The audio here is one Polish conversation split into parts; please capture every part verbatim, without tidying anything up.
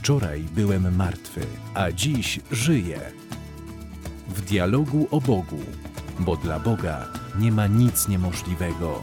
Wczoraj byłem martwy, a dziś żyję. W dialogu o Bogu, bo dla Boga nie ma nic niemożliwego.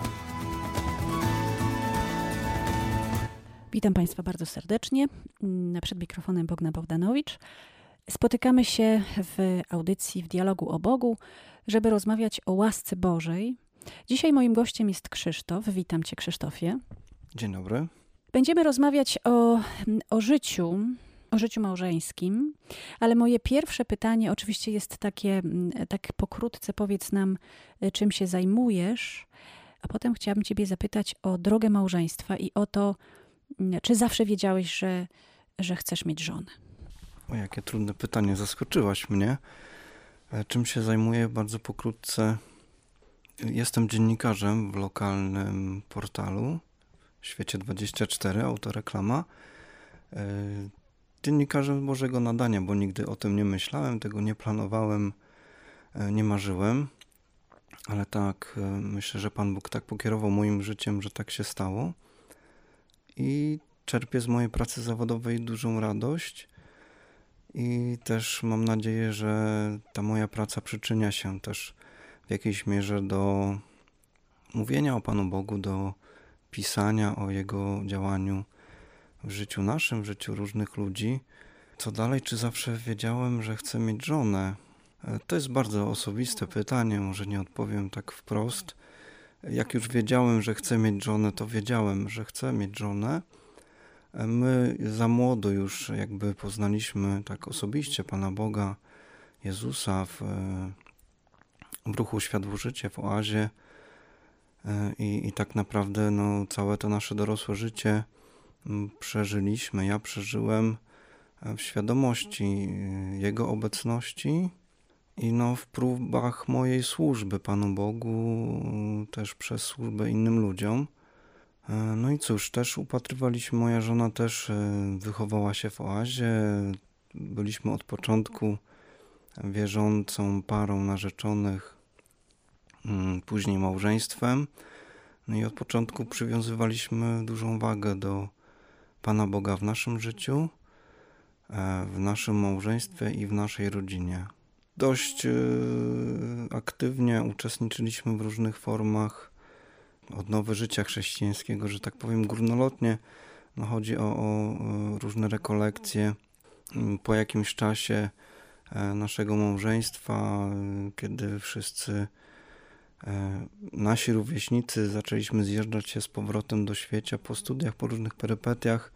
Witam Państwa bardzo serdecznie. Przed mikrofonem Bogna Bogdanowicz. Spotykamy się w audycji w dialogu o Bogu, żeby rozmawiać o łasce Bożej. Dzisiaj moim gościem jest Krzysztof. Witam Cię, Krzysztofie. Dzień dobry. Będziemy rozmawiać o, o życiu, o życiu małżeńskim, ale moje pierwsze pytanie oczywiście jest takie, tak pokrótce powiedz nam, czym się zajmujesz, a potem chciałabym Ciebie zapytać o drogę małżeństwa i o to, czy zawsze wiedziałeś, że, że chcesz mieć żonę? O, jakie trudne pytanie, zaskoczyłaś mnie. Czym się zajmuję? Bardzo pokrótce. Jestem dziennikarzem w lokalnym portalu Świecie dwadzieścia cztery, autoreklama. Dziennikarzem Bożego nadania, bo nigdy o tym nie myślałem, tego nie planowałem, nie marzyłem. Ale tak, myślę, że Pan Bóg tak pokierował moim życiem, że tak się stało. I czerpię z mojej pracy zawodowej dużą radość. I też mam nadzieję, że ta moja praca przyczynia się też w jakiejś mierze do mówienia o Panu Bogu, do pisania o Jego działaniu w życiu naszym, w życiu różnych ludzi. Co dalej? Czy zawsze wiedziałem, że chcę mieć żonę? To jest bardzo osobiste pytanie, może nie odpowiem tak wprost. Jak już wiedziałem, że chcę mieć żonę, to wiedziałem, że chcę mieć żonę. My za młodo już jakby poznaliśmy tak osobiście Pana Boga, Jezusa w, w ruchu Światło Życie, w oazie i, i tak naprawdę no, całe to nasze dorosłe życie przeżyliśmy. Ja przeżyłem w świadomości Jego obecności i no, w próbach mojej służby Panu Bogu, też przez służbę innym ludziom. No i cóż, też upatrywaliśmy, moja żona też wychowała się w oazie, byliśmy od początku wierzącą parą narzeczonych, później małżeństwem. No i od początku przywiązywaliśmy dużą wagę do Pana Boga w naszym życiu, w naszym małżeństwie i w naszej rodzinie. Dość aktywnie uczestniczyliśmy w różnych formach odnowy życia chrześcijańskiego, że tak powiem górnolotnie. No, chodzi o, o różne rekolekcje. Po jakimś czasie naszego małżeństwa, kiedy wszyscy nasi rówieśnicy zaczęliśmy zjeżdżać się z powrotem do świecia po studiach, po różnych perypetiach,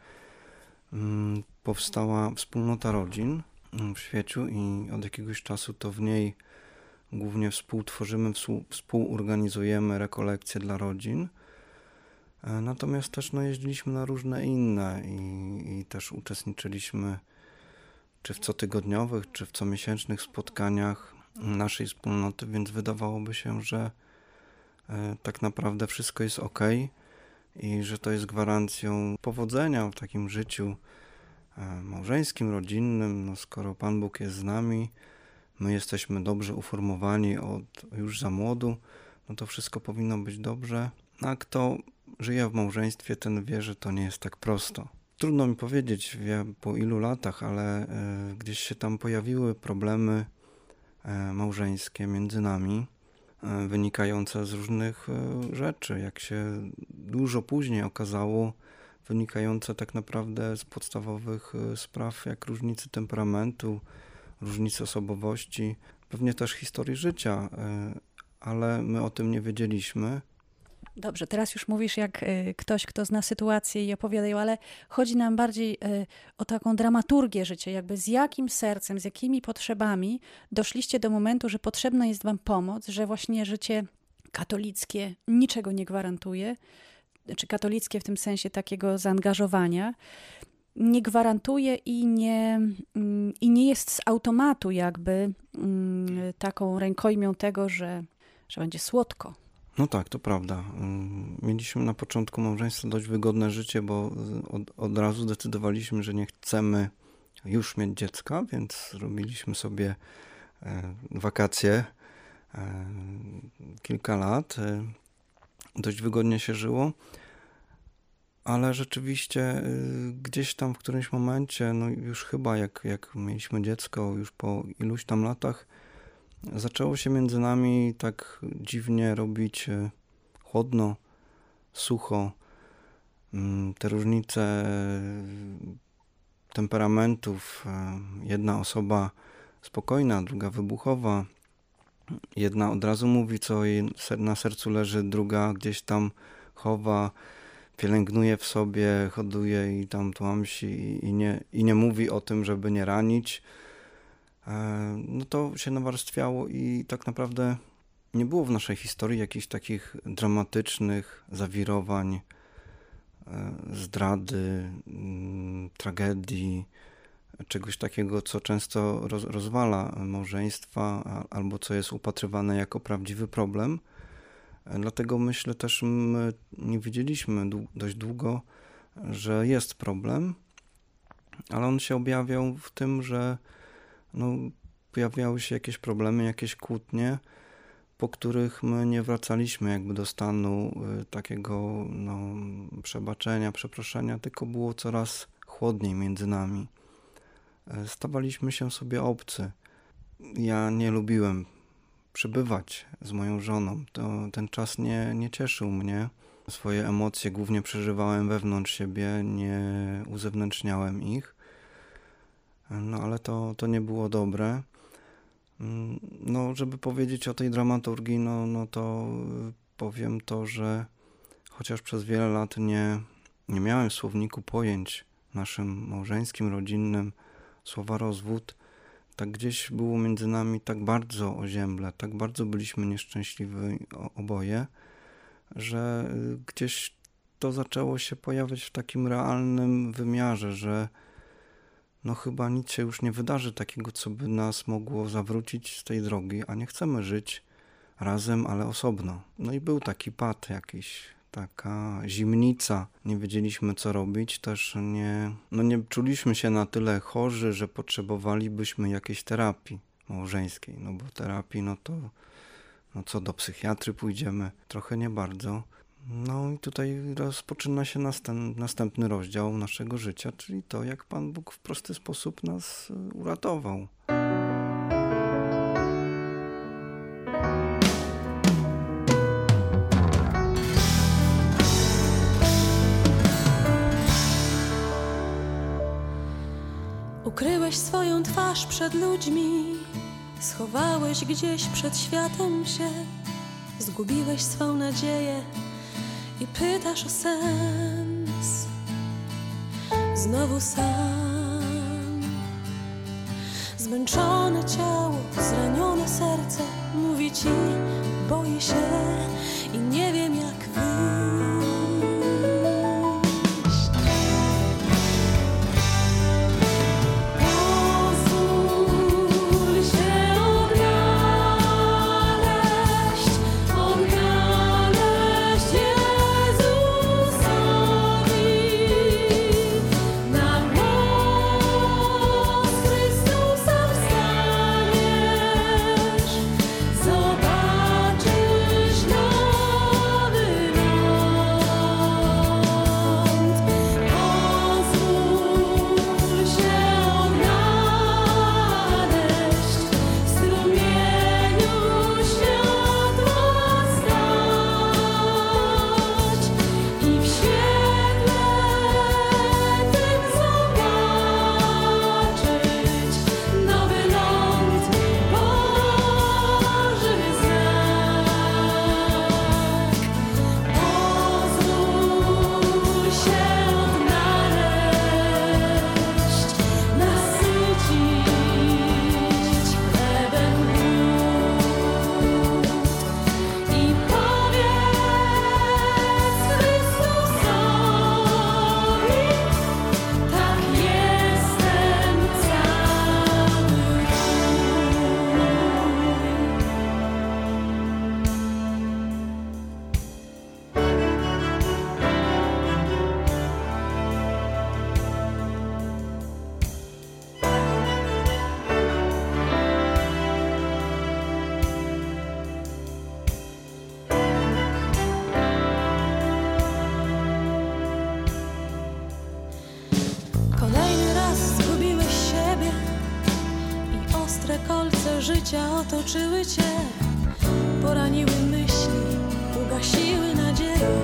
powstała wspólnota rodzin w świeciu i od jakiegoś czasu to w niej głównie współtworzymy, współorganizujemy rekolekcje dla rodzin. Natomiast też no, jeździliśmy na różne inne i, i też uczestniczyliśmy czy w cotygodniowych, czy w comiesięcznych spotkaniach naszej wspólnoty, więc wydawałoby się, że e, tak naprawdę wszystko jest ok i że to jest gwarancją powodzenia w takim życiu e, małżeńskim, rodzinnym. No, skoro Pan Bóg jest z nami, my jesteśmy dobrze uformowani od już za młodu, no to wszystko powinno być dobrze. A kto żyje w małżeństwie, ten wie, że to nie jest tak prosto. Trudno mi powiedzieć wie, po ilu latach, ale y, gdzieś się tam pojawiły problemy y, małżeńskie między nami, y, wynikające z różnych y, rzeczy, jak się dużo później okazało, wynikające tak naprawdę z podstawowych y, spraw, jak różnicy temperamentu, różnicy osobowości, pewnie też historii życia, ale my o tym nie wiedzieliśmy. Dobrze, teraz już mówisz jak ktoś, kto zna sytuację i opowiadają, ale chodzi nam bardziej o taką dramaturgię życia, jakby z jakim sercem, z jakimi potrzebami doszliście do momentu, że potrzebna jest wam pomoc, że właśnie życie katolickie niczego nie gwarantuje, czy katolickie w tym sensie takiego zaangażowania, nie gwarantuje i nie, i nie jest z automatu jakby taką rękojmią tego, że, że będzie słodko. No tak, to prawda. Mieliśmy na początku małżeństwa dość wygodne życie, bo od, od razu zdecydowaliśmy, że nie chcemy już mieć dziecka, więc robiliśmy sobie wakacje kilka lat. Dość wygodnie się żyło. ale rzeczywiście y, gdzieś tam w którymś momencie, no już chyba jak, jak mieliśmy dziecko, już po iluś tam latach, zaczęło się między nami tak dziwnie robić y, chłodno, sucho. Y, te różnice y, temperamentów, y, jedna osoba spokojna, druga wybuchowa, jedna od razu mówi, co jej na sercu leży, druga gdzieś tam chowa, pielęgnuje w sobie, hoduje i tam tłamsi i nie, i nie mówi o tym, żeby nie ranić. No to się nawarstwiało i tak naprawdę nie było w naszej historii jakichś takich dramatycznych zawirowań, zdrady, tragedii, czegoś takiego, co często roz, rozwala małżeństwa albo co jest upatrywane jako prawdziwy problem. Dlatego myślę też, my nie wiedzieliśmy dość długo, że jest problem, ale on się objawiał w tym, że no, pojawiały się jakieś problemy, jakieś kłótnie, po których my nie wracaliśmy jakby do stanu y, takiego no, przebaczenia, przeproszenia, tylko było coraz chłodniej między nami. Stawaliśmy się sobie obcy. Ja nie lubiłem przebywać z moją żoną. To, ten czas nie, nie cieszył mnie. Swoje emocje głównie przeżywałem wewnątrz siebie, nie uzewnętrzniałem ich. No ale to, to nie było dobre. No, żeby powiedzieć o tej dramaturgii, no, no to powiem to, że chociaż przez wiele lat nie, nie miałem w słowniku pojęć naszym małżeńskim, rodzinnym, słowa rozwód, tak gdzieś było między nami tak bardzo ozięble, tak bardzo byliśmy nieszczęśliwi oboje, że gdzieś to zaczęło się pojawiać w takim realnym wymiarze, że no chyba nic się już nie wydarzy takiego, co by nas mogło zawrócić z tej drogi, a nie chcemy żyć razem, ale osobno. No i był taki pad jakiś, taka zimnica, nie wiedzieliśmy co robić, też nie, no nie czuliśmy się na tyle chorzy, że potrzebowalibyśmy jakiejś terapii małżeńskiej, no bo terapii, no to no co, do psychiatry pójdziemy? Trochę nie bardzo. No i tutaj rozpoczyna się następ, następny rozdział naszego życia, czyli to, jak Pan Bóg w prosty sposób nas uratował. Ukryłeś swoją twarz przed ludźmi, schowałeś gdzieś przed światem się, zgubiłeś swą nadzieję i pytasz o sens. Znowu sam, zmęczone ciało, zranione serce mówi ci, boję się i nie wiem jak wyjść. Zobaczysz nas. kolce życia otoczyły cię, poraniły myśli, ugasiły nadzieję,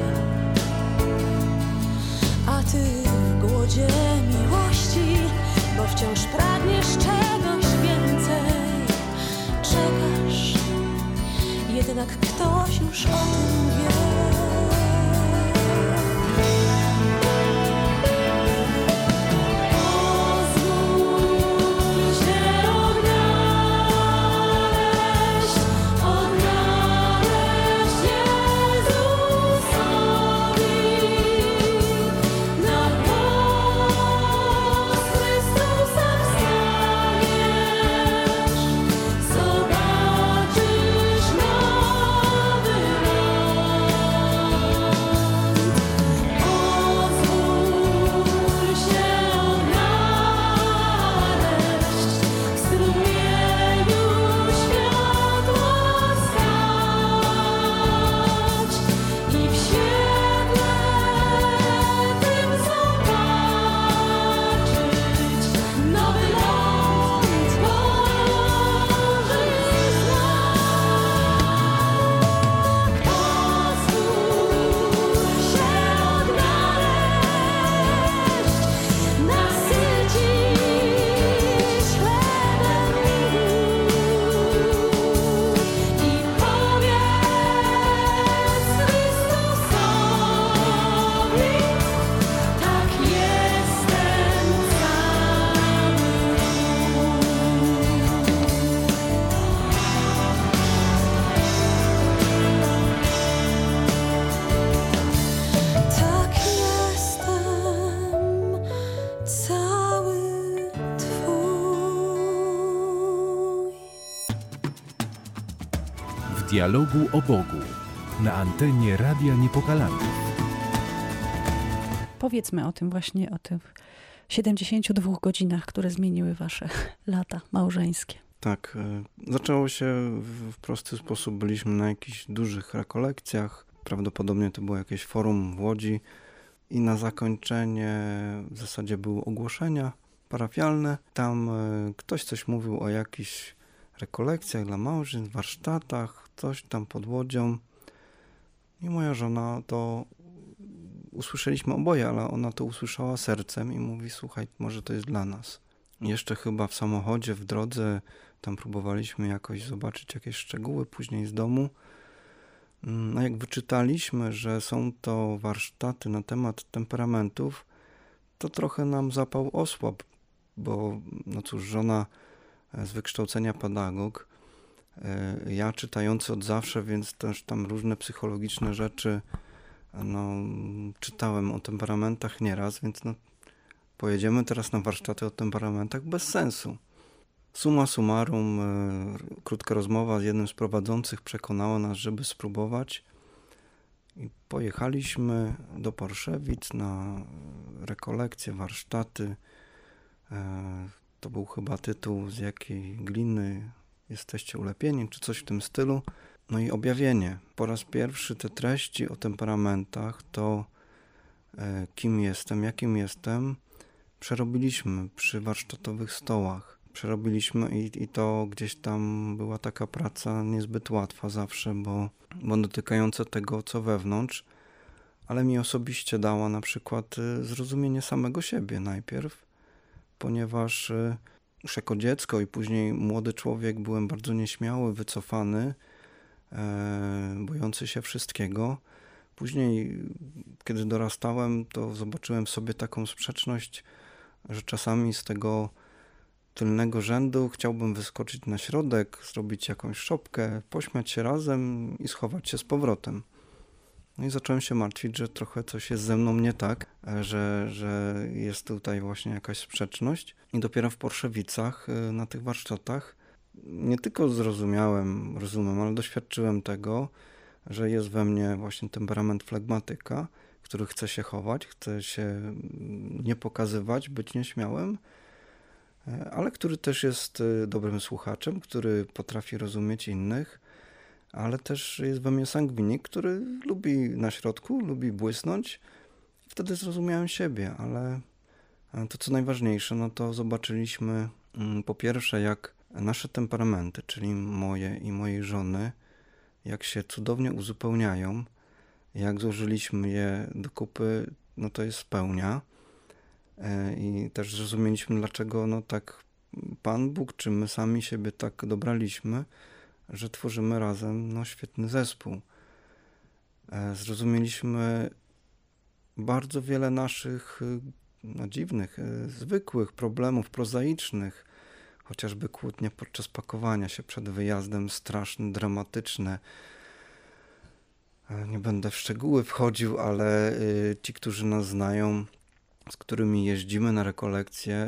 a ty w głodzie miłości, bo wciąż pragniesz czegoś więcej. Czekasz, jednak ktoś już o tym wie. W dialogu o Bogu na antenie Radia Niepokalanów. Powiedzmy o tym właśnie, o tych siedemdziesięciu dwóch godzinach, które zmieniły wasze lata małżeńskie. Tak, y, zaczęło się w, w prosty sposób. Byliśmy na jakichś dużych rekolekcjach. Prawdopodobnie to było jakieś forum w Łodzi. I na zakończenie w zasadzie były ogłoszenia parafialne. Tam y, ktoś coś mówił o jakichś rekolekcjach dla małżeństw, warsztatach, coś tam pod Łodzią. I moja żona to usłyszeliśmy oboje, ale ona to usłyszała sercem i mówi: słuchaj, może to jest dla nas. I jeszcze chyba w samochodzie, w drodze, tam próbowaliśmy jakoś zobaczyć jakieś szczegóły później z domu. No jak wyczytaliśmy, że są to warsztaty na temat temperamentów, to trochę nam zapał osłabł, bo no cóż, żona z wykształcenia pedagog, ja czytający od zawsze, więc też tam różne psychologiczne rzeczy no, czytałem o temperamentach nieraz, więc no, pojedziemy teraz na warsztaty o temperamentach bez sensu. Summa summarum, krótka rozmowa z jednym z prowadzących przekonała nas, żeby spróbować. I pojechaliśmy do Porszewic na rekolekcje, warsztaty. To był chyba tytuł: z jakiej gliny jesteście ulepieni, czy coś w tym stylu. No i objawienie. Po raz pierwszy te treści o temperamentach, to e, kim jestem, jakim jestem, przerobiliśmy przy warsztatowych stołach. Przerobiliśmy i, i to gdzieś tam była taka praca niezbyt łatwa zawsze, bo, bo dotykająca tego, co wewnątrz, ale mi osobiście dała na przykład zrozumienie samego siebie najpierw, ponieważ już jako dziecko i później młody człowiek byłem bardzo nieśmiały, wycofany, e, bojący się wszystkiego. Później, kiedy dorastałem, to zobaczyłem w sobie taką sprzeczność, że czasami z tego tylnego rzędu chciałbym wyskoczyć na środek, zrobić jakąś szopkę, pośmiać się razem i schować się z powrotem. No i zacząłem się martwić, że trochę coś jest ze mną nie tak, że, że jest tutaj właśnie jakaś sprzeczność. I dopiero w Porszewicach, na tych warsztatach, nie tylko zrozumiałem, rozumiem, ale doświadczyłem tego, że jest we mnie właśnie temperament flegmatyka, który chce się chować, chce się nie pokazywać, być nieśmiałym, ale który też jest dobrym słuchaczem, który potrafi rozumieć innych, ale też jest we mnie sangwinik, który lubi na środku, lubi błysnąć. Wtedy zrozumiałem siebie, ale to co najważniejsze, no to zobaczyliśmy po pierwsze, jak nasze temperamenty, czyli moje i mojej żony, jak się cudownie uzupełniają, jak złożyliśmy je do kupy, no to jest pełnia. I też zrozumieliśmy, dlaczego no tak Pan Bóg, czy my sami siebie tak dobraliśmy, że tworzymy razem no, świetny zespół. Zrozumieliśmy bardzo wiele naszych no, dziwnych, zwykłych problemów, prozaicznych, chociażby kłótnie podczas pakowania się przed wyjazdem, straszne, dramatyczne. Nie będę w szczegóły wchodził, ale ci, którzy nas znają, z którymi jeździmy na rekolekcje,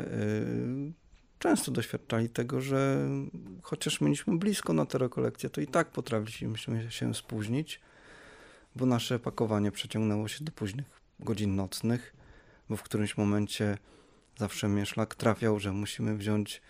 często doświadczali tego, że chociaż mieliśmy blisko na te rekolekcje, to i tak potrafiliśmy się spóźnić, bo nasze pakowanie przeciągnęło się do późnych godzin nocnych, bo w którymś momencie zawsze mnie szlak trafiał, że musimy wziąć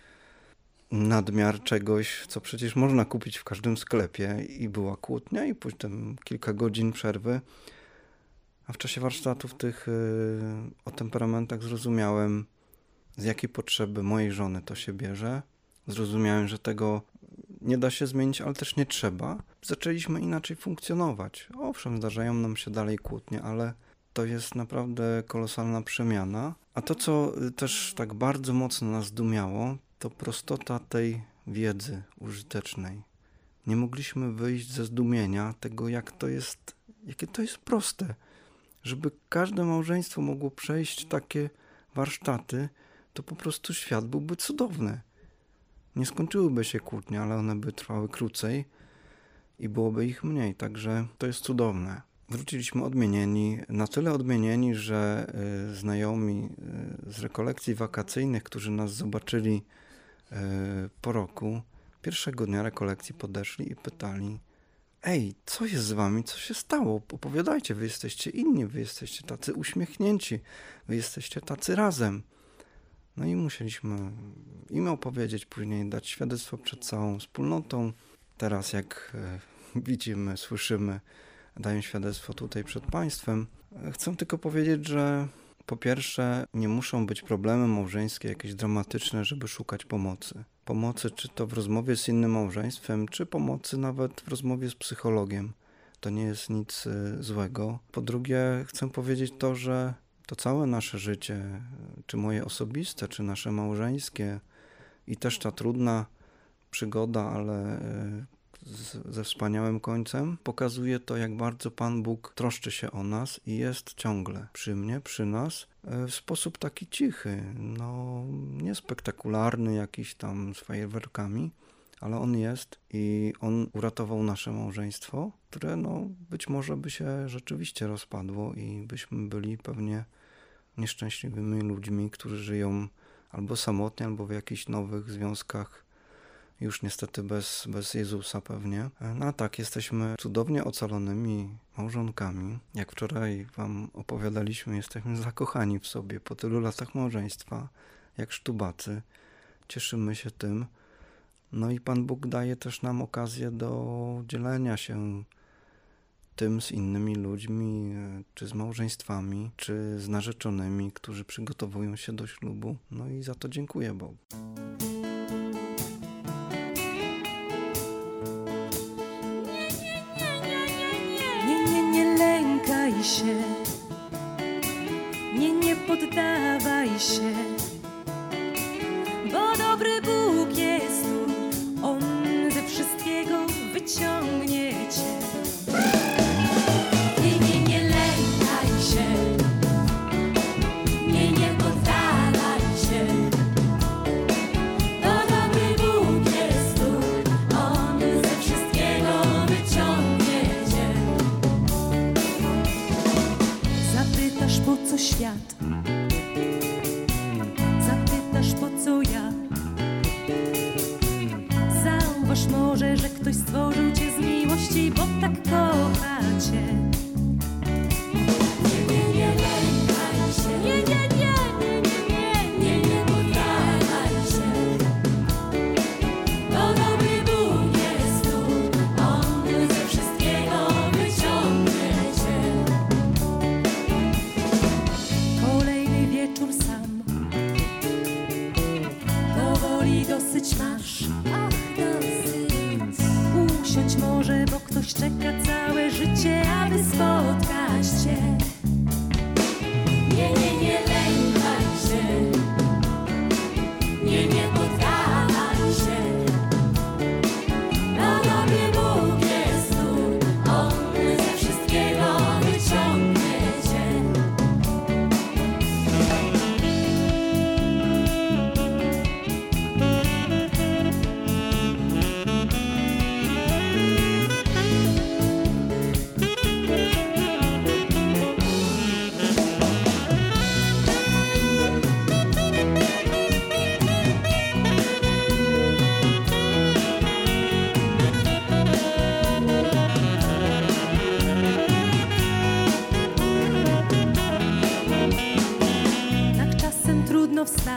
nadmiar czegoś, co przecież można kupić w każdym sklepie, i była kłótnia i później kilka godzin przerwy. A w czasie warsztatów tych yy, o temperamentach zrozumiałem, z jakiej potrzeby mojej żony to się bierze. Zrozumiałem, że tego nie da się zmienić, ale też nie trzeba. Zaczęliśmy inaczej funkcjonować. Owszem, zdarzają nam się dalej kłótnie, ale to jest naprawdę kolosalna przemiana. A to, co też tak bardzo mocno nas zdumiało, to prostota tej wiedzy użytecznej. Nie mogliśmy wyjść ze zdumienia tego, jak to jest, jakie to jest proste. Żeby każde małżeństwo mogło przejść takie warsztaty, to po prostu świat byłby cudowny. Nie skończyłyby się kłótnie, ale one by trwały krócej i byłoby ich mniej, także to jest cudowne. Wróciliśmy odmienieni, na tyle odmienieni, że y, znajomi y, z rekolekcji wakacyjnych, którzy nas zobaczyli y, po roku, pierwszego dnia rekolekcji podeszli i pytali: ej, co jest z wami, co się stało? Opowiadajcie, wy jesteście inni, wy jesteście tacy uśmiechnięci, wy jesteście tacy razem. No i musieliśmy im opowiedzieć, później dać świadectwo przed całą wspólnotą. Teraz jak y, widzimy, słyszymy, daję świadectwo tutaj przed Państwem. Chcę tylko powiedzieć, że po pierwsze nie muszą być problemy małżeńskie jakieś dramatyczne, żeby szukać pomocy. Pomocy czy to w rozmowie z innym małżeństwem, czy pomocy nawet w rozmowie z psychologiem. To nie jest nic złego. Po drugie chcę powiedzieć to, że to całe nasze życie, czy moje osobiste, czy nasze małżeńskie i też ta trudna przygoda, ale z, ze wspaniałym końcem, pokazuje to, jak bardzo Pan Bóg troszczy się o nas i jest ciągle przy mnie, przy nas, w sposób taki cichy, no niespektakularny, jakiś tam z fajerwerkami, ale On jest i On uratował nasze małżeństwo, które no być może by się rzeczywiście rozpadło i byśmy byli pewnie nieszczęśliwymi ludźmi, którzy żyją albo samotnie, albo w jakichś nowych związkach, już niestety bez, bez Jezusa pewnie. No a tak, jesteśmy cudownie ocalonymi małżonkami. Jak wczoraj wam opowiadaliśmy, jesteśmy zakochani w sobie po tylu latach małżeństwa, jak sztubacy. Cieszymy się tym. No i Pan Bóg daje też nam okazję do dzielenia się tym z innymi ludźmi, czy z małżeństwami, czy z narzeczonymi, którzy przygotowują się do ślubu. No i za to dziękuję Bogu. Nie, nie, nie lękaj się, nie, nie poddawaj się, bo dobry Bóg jest tu, On ze wszystkiego wyciągnie cię. Nie, nie, nie lękaj się, nie, nie poddawaj się, bo dobry Bóg jest tu, On ze wszystkiego wyciągnie cię. Zapytasz, po co świat, zapytasz, po co ja. Zauważ może, że ktoś stworzył cię z miłości, bo tak kocha cię. Nie, nie, nie lękaj się, nie, nie, nie, nie, nie, nie, nie poddawaj się, bo dobry Bóg jest tu, On ze wszystkiego wyciągnie cię. Kolejny wieczór sam, powoli dosyć masz,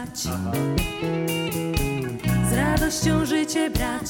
brać, z radością życie brać.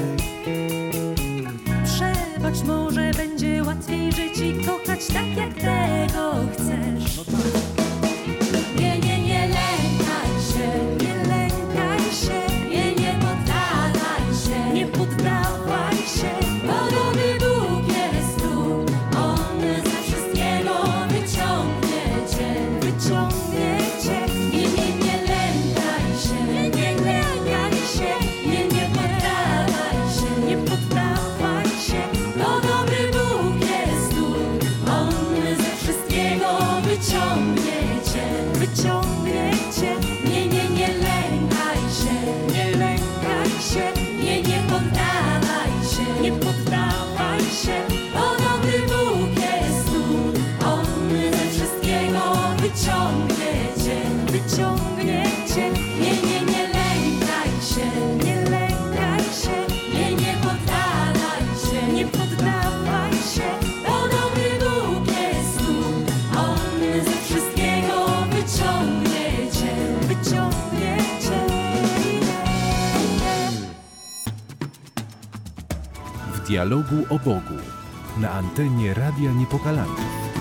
Przebacz, może będzie łatwiej żyć i kochać tak, jak tego chcesz. Nie, nie, nie lękaj się, nie lękaj się, nie, nie poddawaj się, nie poddawaj się, bo dobry Bóg jest tu, On ze wszystkiego wyciągnie cię, wyciągnie cię. Nie, nie, nie lękaj się, nie, nie lękaj się, nie, nie poddawaj się, nie poddawaj się, bo dobry Bóg jest tu, On ze wszystkiego wyciągnie cię, wyciągnie cię. Nie, nie, nie lękaj się, nie lękaj się, nie, nie poddawaj się, nie poddawaj się, bo dobry Bóg jest tu, On ze wszystkiego wyciągnie cię, wyciągnie cię. Nie, nie, nie lękaj się, nie lękaj się, nie, nie poddawaj się, nie poddawaj się, bo dobry Bóg jest tu, On ze wszystkiego wyciągnie cię, wyciągnie cię. W dialogu o Bogu na antenie Radia Niepokalanów.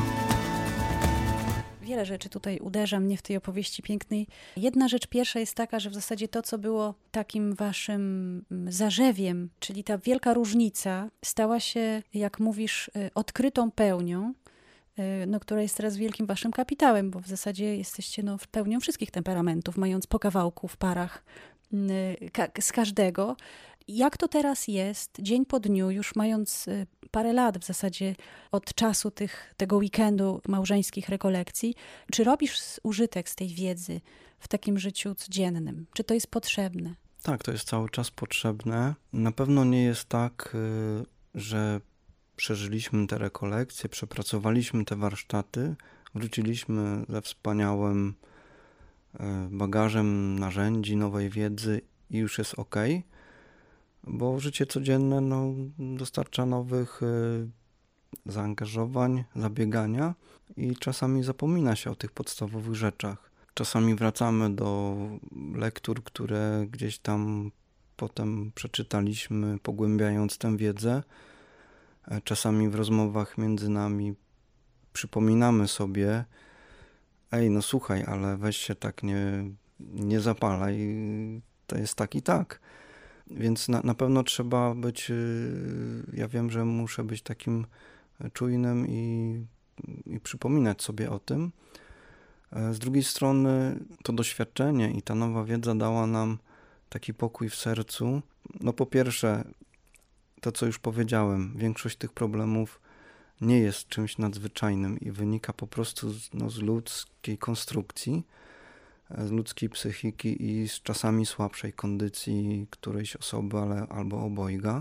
Wiele rzeczy tutaj uderza mnie w tej opowieści pięknej. Jedna rzecz pierwsza jest taka, że w zasadzie to, co było takim waszym zarzewiem, czyli ta wielka różnica, stała się, jak mówisz, odkrytą pełnią, no, która jest teraz wielkim waszym kapitałem, bo w zasadzie jesteście no, pełnią wszystkich temperamentów, mając po kawałku w parach ka- z każdego. Jak to teraz jest, dzień po dniu, już mając parę lat w zasadzie od czasu tych, tego weekendu małżeńskich rekolekcji, czy robisz użytek z tej wiedzy w takim życiu codziennym? Czy to jest potrzebne? Tak, to jest cały czas potrzebne. Na pewno nie jest tak, że przeżyliśmy te rekolekcje, przepracowaliśmy te warsztaty, wróciliśmy ze wspaniałym bagażem narzędzi, nowej wiedzy i już jest ok. Bo życie codzienne no, dostarcza nowych y, zaangażowań, zabiegania i czasami zapomina się o tych podstawowych rzeczach. Czasami wracamy do lektur, które gdzieś tam potem przeczytaliśmy, pogłębiając tę wiedzę. Czasami w rozmowach między nami przypominamy sobie, ej, no słuchaj, ale weź się tak nie, nie zapalaj, to jest tak i tak. Więc na, na pewno trzeba być, ja wiem, że muszę być takim czujnym i, i przypominać sobie o tym. Z drugiej strony to doświadczenie i ta nowa wiedza dała nam taki pokój w sercu. No po pierwsze, to co już powiedziałem, większość tych problemów nie jest czymś nadzwyczajnym i wynika po prostu z, no, z ludzkiej konstrukcji, z ludzkiej psychiki i z czasami słabszej kondycji którejś osoby, ale albo obojga.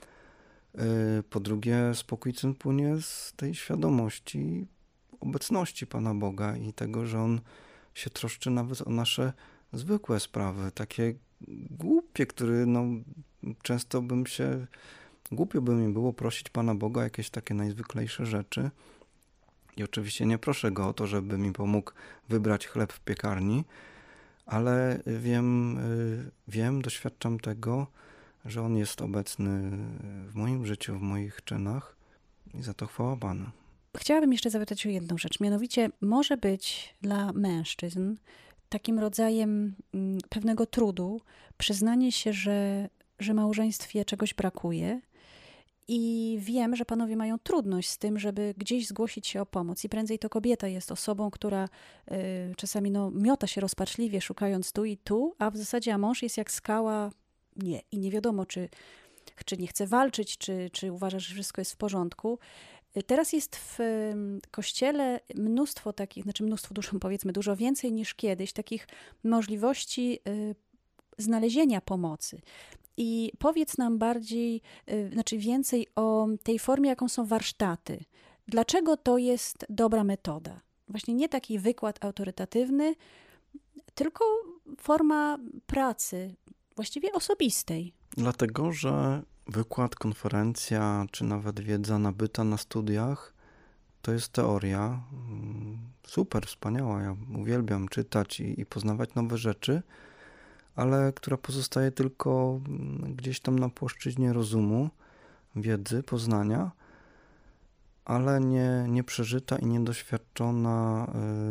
Po drugie, spokój ten płynie z tej świadomości obecności Pana Boga i tego, że On się troszczy nawet o nasze zwykłe sprawy, takie głupie, które no, często bym się, głupio by mi było prosić Pana Boga o jakieś takie najzwyklejsze rzeczy. I oczywiście nie proszę Go o to, żeby mi pomógł wybrać chleb w piekarni, ale wiem, wiem, doświadczam tego, że On jest obecny w moim życiu, w moich czynach i za to chwała Panu. Chciałabym jeszcze zapytać o jedną rzecz, mianowicie może być dla mężczyzn takim rodzajem pewnego trudu przyznanie się, że, że małżeństwie czegoś brakuje. I wiem, że panowie mają trudność z tym, żeby gdzieś zgłosić się o pomoc. I prędzej to kobieta jest osobą, która y, czasami no, miota się rozpaczliwie, szukając tu i tu, a w zasadzie a mąż jest jak skała, nie. I nie wiadomo, czy, czy nie chce walczyć, czy, czy uważa, że wszystko jest w porządku. Teraz jest w Kościele mnóstwo takich, znaczy mnóstwo, dużo, powiedzmy dużo więcej niż kiedyś, takich możliwości y, znalezienia pomocy. I powiedz nam bardziej, znaczy więcej o tej formie, jaką są warsztaty. Dlaczego to jest dobra metoda? Właśnie nie taki wykład autorytatywny, tylko forma pracy, właściwie osobistej. Dlatego, że wykład, konferencja, czy nawet wiedza nabyta na studiach, to jest teoria. super, wspaniała, ja uwielbiam czytać i, i poznawać nowe rzeczy, ale która pozostaje tylko gdzieś tam na płaszczyźnie rozumu, wiedzy, poznania, ale nie, nie przeżyta i niedoświadczona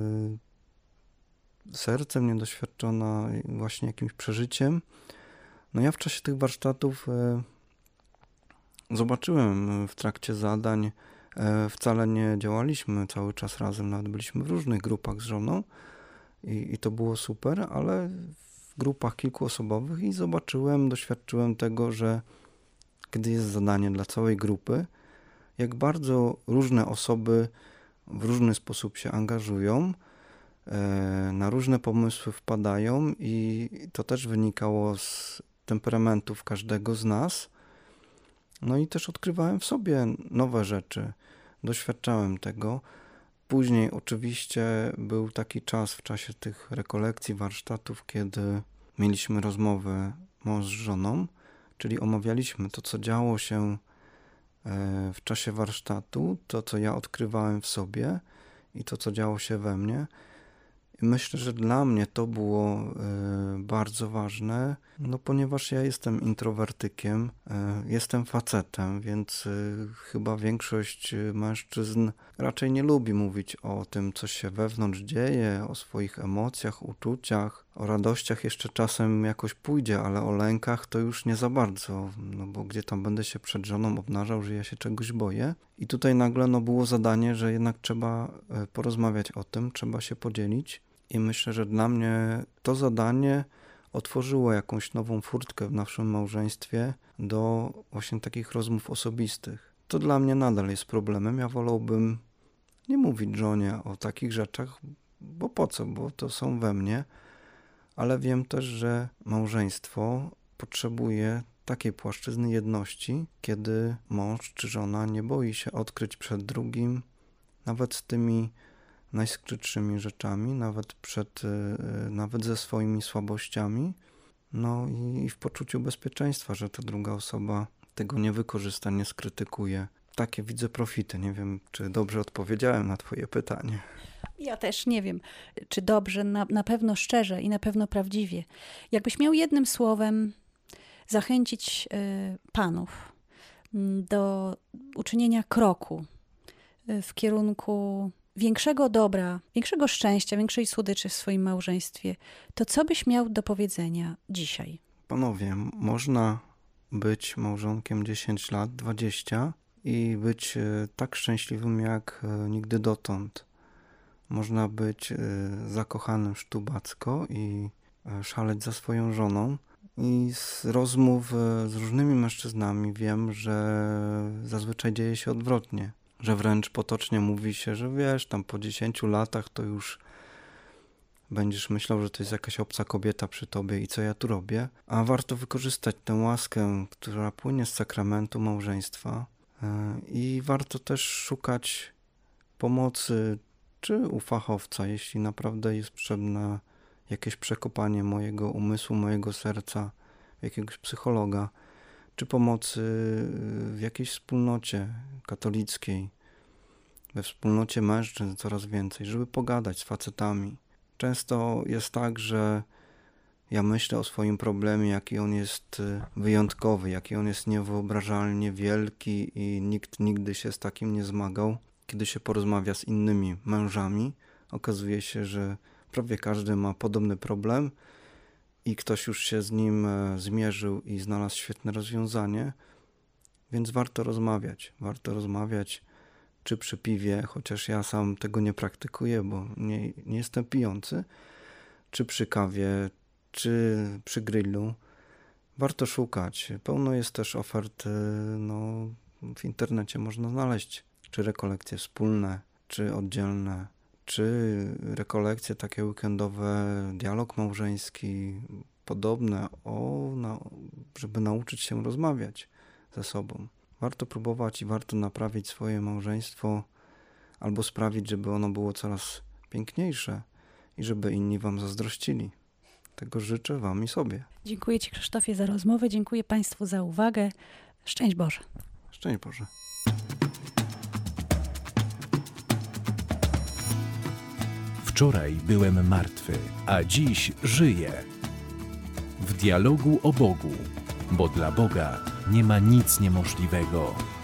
yy, sercem, niedoświadczona właśnie jakimś przeżyciem. No ja w czasie tych warsztatów yy, zobaczyłem w trakcie zadań, yy, wcale nie działaliśmy cały czas razem, nawet byliśmy w różnych grupach z żoną i, i to było super, ale w grupach kilkuosobowych i zobaczyłem, doświadczyłem tego, że kiedy jest zadanie dla całej grupy, jak bardzo różne osoby w różny sposób się angażują, na różne pomysły wpadają i to też wynikało z temperamentów każdego z nas. No i też odkrywałem w sobie nowe rzeczy, doświadczałem tego. Później oczywiście był taki czas w czasie tych rekolekcji, warsztatów, kiedy mieliśmy rozmowę mąż z żoną, czyli omawialiśmy to, co działo się w czasie warsztatu, to, co ja odkrywałem w sobie i to, co działo się we mnie. I myślę, że dla mnie to było bardzo ważne, no ponieważ ja jestem introwertykiem, jestem facetem, więc chyba większość mężczyzn raczej nie lubi mówić o tym, co się wewnątrz dzieje, o swoich emocjach, uczuciach, o radościach jeszcze czasem jakoś pójdzie, ale o lękach to już nie za bardzo, no bo gdzie tam będę się przed żoną obnażał, że ja się czegoś boję. I tutaj nagle no, było zadanie, że jednak trzeba porozmawiać o tym, trzeba się podzielić. I myślę, że dla mnie to zadanie otworzyło jakąś nową furtkę w naszym małżeństwie do właśnie takich rozmów osobistych. To dla mnie nadal jest problemem. Ja wolałbym nie mówić żonie o takich rzeczach, bo po co, bo to są we mnie, ale wiem też, że małżeństwo potrzebuje takiej płaszczyzny jedności, kiedy mąż czy żona nie boi się odkryć przed drugim, nawet z tymi najskrytszymi rzeczami, nawet przed, nawet ze swoimi słabościami, no i w poczuciu bezpieczeństwa, że ta druga osoba tego nie wykorzysta, nie skrytykuje. Takie widzę profity. Nie wiem, czy dobrze odpowiedziałem na twoje pytanie. Ja też nie wiem, czy dobrze, na, na pewno szczerze i na pewno prawdziwie. Jakbyś miał jednym słowem zachęcić y, panów do uczynienia kroku y, w kierunku większego dobra, większego szczęścia, większej słodyczy w swoim małżeństwie, to co byś miał do powiedzenia dzisiaj? Panowie, można być małżonkiem dziesięć lat, dwadzieścia i być tak szczęśliwym jak nigdy dotąd. Można być zakochanym sztubacko i szaleć za swoją żoną. I z rozmów z różnymi mężczyznami wiem, że zazwyczaj dzieje się odwrotnie. Że wręcz potocznie mówi się, że wiesz, tam po dziesięciu latach to już będziesz myślał, że to jest jakaś obca kobieta przy tobie i co ja tu robię. A warto wykorzystać tę łaskę, która płynie z sakramentu małżeństwa i warto też szukać pomocy czy u fachowca, jeśli naprawdę jest potrzebne jakieś przekopanie mojego umysłu, mojego serca, jakiegoś psychologa, czy pomocy w jakiejś wspólnocie katolickiej, we wspólnocie mężczyzn coraz więcej, żeby pogadać z facetami. Często jest tak, że ja myślę o swoim problemie, jaki on jest wyjątkowy, jaki on jest niewyobrażalnie wielki i nikt nigdy się z takim nie zmagał. Kiedy się porozmawia z innymi mężami, okazuje się, że prawie każdy ma podobny problem i ktoś już się z nim zmierzył i znalazł świetne rozwiązanie, więc warto rozmawiać. Warto rozmawiać czy przy piwie, chociaż ja sam tego nie praktykuję, bo nie, nie jestem pijący, czy przy kawie, czy przy grillu. Warto szukać. Pełno jest też ofert, no, w internecie można znaleźć, czy rekolekcje wspólne, czy oddzielne, czy rekolekcje takie weekendowe, dialog małżeński, podobne, o, no, żeby nauczyć się rozmawiać ze sobą. Warto próbować i warto naprawić swoje małżeństwo albo sprawić, żeby ono było coraz piękniejsze i żeby inni wam zazdrościli. Tego życzę wam i sobie. Dziękuję ci, Krzysztofie, za rozmowę. Dziękuję państwu za uwagę. Szczęść Boże. Szczęść Boże. Wczoraj byłem martwy, a dziś żyję. W dialogu o Bogu, bo dla Boga nie ma nic niemożliwego.